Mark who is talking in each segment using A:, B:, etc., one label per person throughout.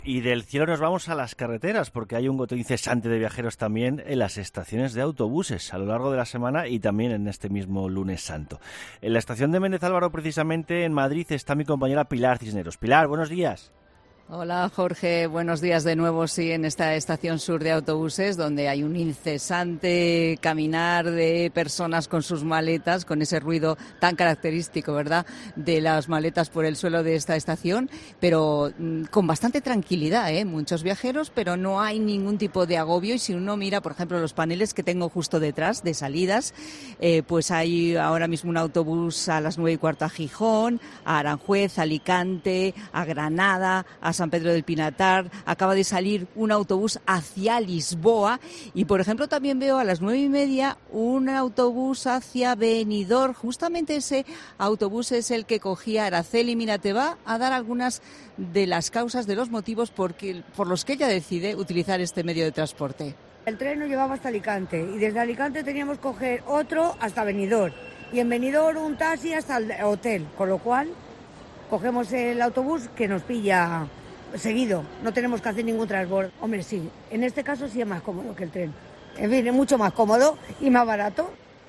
A: Y del cielo nos vamos a las carreteras, porque hay un goteo incesante de viajeros también en las estaciones de autobuses a lo largo de la semana y también en este mismo lunes santo. En la estación de Méndez Álvaro, precisamente en Madrid, está mi compañera Pilar Cisneros. Pilar, buenos días.
B: Hola Jorge, buenos días de nuevo, sí, en esta estación sur de autobuses donde hay un incesante caminar de personas con sus maletas, con ese ruido tan característico, ¿verdad?, de las maletas por el suelo de esta estación, pero con bastante tranquilidad, muchos viajeros, pero no hay ningún tipo de agobio. Y si uno mira, por ejemplo, los paneles que tengo justo detrás de salidas, pues hay ahora mismo un autobús a las 9:15 a Gijón, a Aranjuez, a Alicante, a Granada, a San Pedro del Pinatar. Acaba de salir un autobús hacia Lisboa y, por ejemplo, también veo a las 9:30 un autobús hacia Benidorm. Justamente ese autobús es el que cogía Araceli. Mira, te va a dar algunas de las causas, de los motivos por los que ella decide utilizar este medio de transporte.
C: El tren nos llevaba hasta Alicante y desde Alicante teníamos que coger otro hasta Benidorm y en Benidorm un taxi hasta el hotel, con lo cual cogemos el autobús que nos pilla seguido, no tenemos que hacer ningún transbordo. Hombre, sí, en este caso sí es más cómodo que el tren. En fin, es mucho más cómodo y más barato.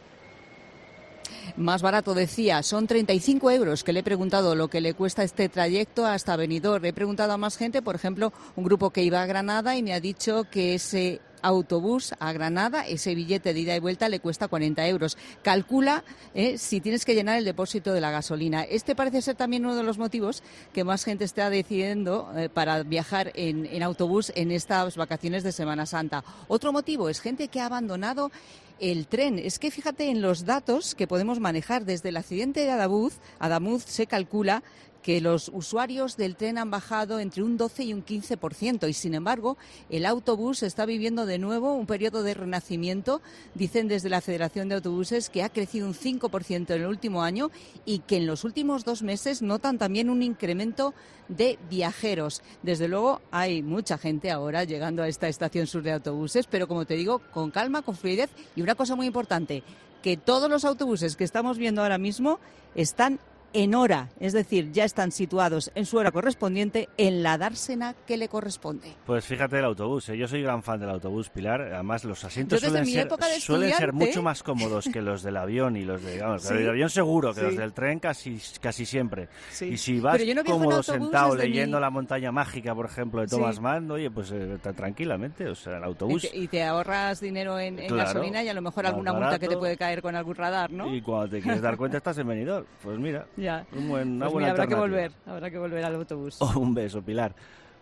B: Más barato, decía, son 35 euros, que le he preguntado lo que le cuesta este trayecto hasta Benidorm. He preguntado a más gente, por ejemplo, un grupo que iba a Granada y me ha dicho que ese autobús a Granada, ese billete de ida y vuelta le cuesta 40 euros. Calcula si tienes que llenar el depósito de la gasolina. Este parece ser también uno de los motivos que más gente está decidiendo para viajar en autobús en estas vacaciones de Semana Santa. Otro motivo es gente que ha abandonado el tren. Es que fíjate en los datos que podemos manejar. Desde el accidente de Adamuz se calcula que los usuarios del tren han bajado entre un 12 y un 15%, y sin embargo el autobús está viviendo de nuevo un periodo de renacimiento. Dicen desde la Federación de Autobuses que ha crecido un 5% en el último año y que en los últimos 2 meses notan también un incremento de viajeros. Desde luego hay mucha gente ahora llegando a esta estación sur de autobuses, pero como te digo, con calma, con fluidez, y una cosa muy importante, que todos los autobuses que estamos viendo ahora mismo están en hora, es decir, ya están situados en su hora correspondiente en la dársena que le corresponde.
A: Pues fíjate el autobús, yo soy gran fan del autobús, Pilar. Además, los asientos suelen ser mucho más cómodos que los del avión y los de, vamos, ¿sí? Del avión seguro, que los del tren casi siempre. Sí. Y si vas cómodo sentado leyendo La montaña mágica, por ejemplo, de Thomas Mann, oye, pues tranquilamente, o sea, el autobús.
B: Y te ahorras dinero en gasolina y a lo mejor alguna multa que te puede caer con algún radar, ¿no?
A: Y cuando te quieres dar cuenta estás en Benidorm, pues mira.
B: Ya.
A: Una buena
B: habrá
A: alternativa.
B: que volver al autobús.
A: Un beso, Pilar.